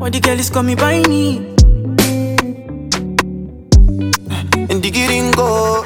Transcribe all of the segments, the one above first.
What the girl is call me by me. And the gringo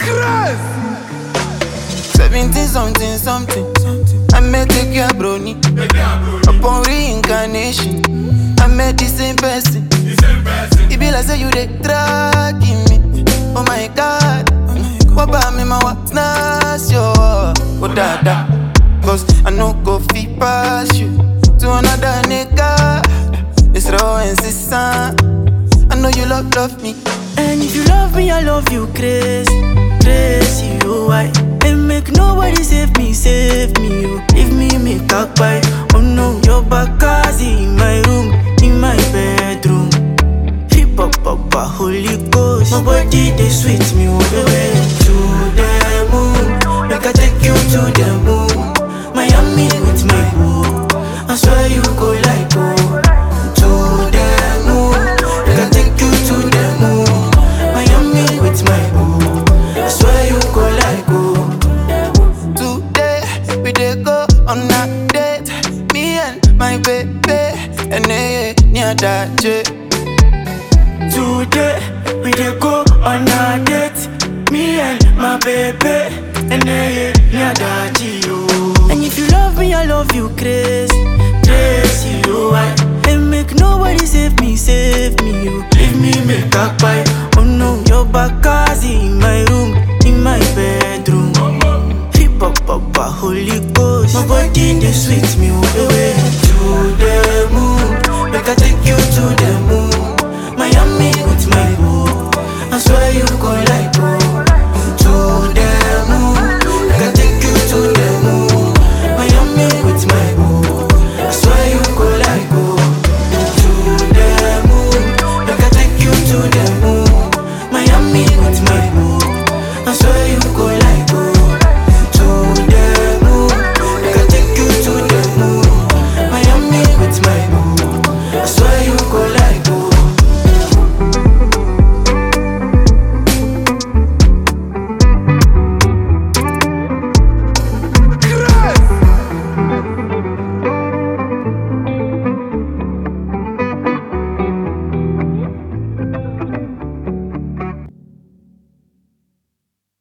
17 something. I met a girl brony. Upon reincarnation, I met the same person. It be like say you dey tracking me. Oh my God, what about me, my what's not sure? Oh dada, cause I no go fit pass you to another nigga. It's raw and sister. I know you love me. And if you love me, I love you, crazy, oh why? And make nobody save me, oh. Leave me, make a buy. Oh no, your back in my room, in my bedroom. Hip hop, Holy Ghost. My body, they sweet me all the way to the moon. Make I take you to the moon. Miami with my boo. I swear you go like oh. To the moon. Make I take you to the moon. Miami with my boo. I swear you go like oh. Today, we dey go on a date. Me and my baby. And near that jet. Today, we dey go on a date. Me and my baby. And near that yo. And if you love me, I love you, crazy, oh why? And make nobody save me, oh. Leave me, make a buy. Oh no, your back in my room, in my bedroom. Hip hop, Holy Ghost. My body, they sweet me all the way to the moon. Make I take